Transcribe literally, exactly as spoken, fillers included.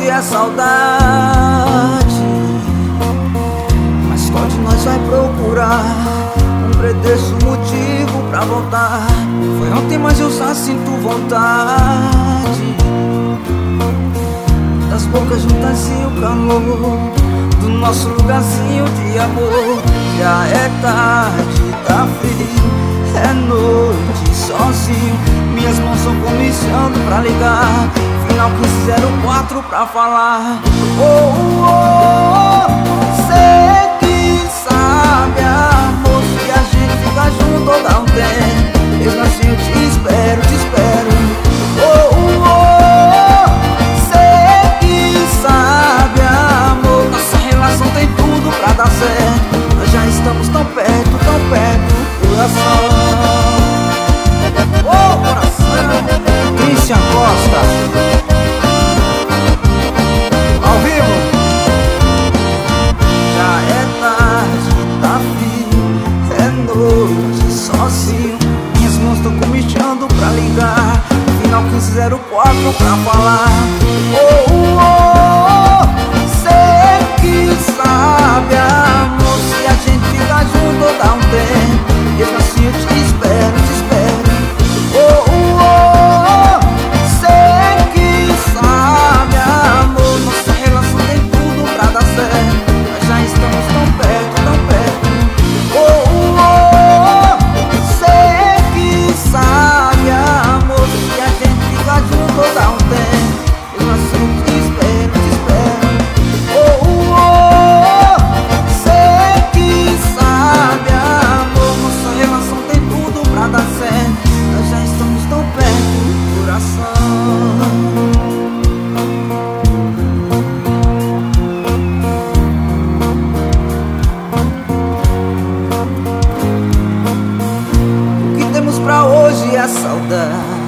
é saudade, mas qual de nós vai procurar um pretexto, motivo pra voltar? Foi ontem, mas eu só sinto vontade das bocas juntas e o calor do nosso lugarzinho de amor. Já é tarde, tá frio, é noite, sozinho. Minhas mãos estão comichando pra ligar. Final quinze zero quatro pra falar. Oh, oh, oh, cê que sabe, amor, se a gente ficar junto ou dá um tempo. Mesmo assim eu te espero, te espero. Oh, oh, oh, cê que sabe, amor, nossa relação tem tudo pra dar certo. Nós já estamos tão perto, tão perto, coração. Oh, coração. Christian Costa, ao vivo. Já é tarde, tá frio, é noite, sozinho. Minhas mãos estão comichando pra ligar. Final quinze zero quatro pra falar. Oh, oh, oh, cê que sabe, amor, se a gente ficar junto ou dá um tempo. Mesmo assim eu te espero, te espero. Oh, oh, oh, cê que sabe, amor, nossa relação tem tudo pra dar certo. Nós já estamos tão perto, tão perto. Oh, oh, oh, cê que sabe, amor, se a gente ficar junto ou dá um tempo. Mesmo assim eu te espero, te espero. Oh, oh, oh, cê que sabe, amor, nossa relação tem tudo pra dar certo. Nós já estamos tão perto, coração. O que temos pra hoje é saudade,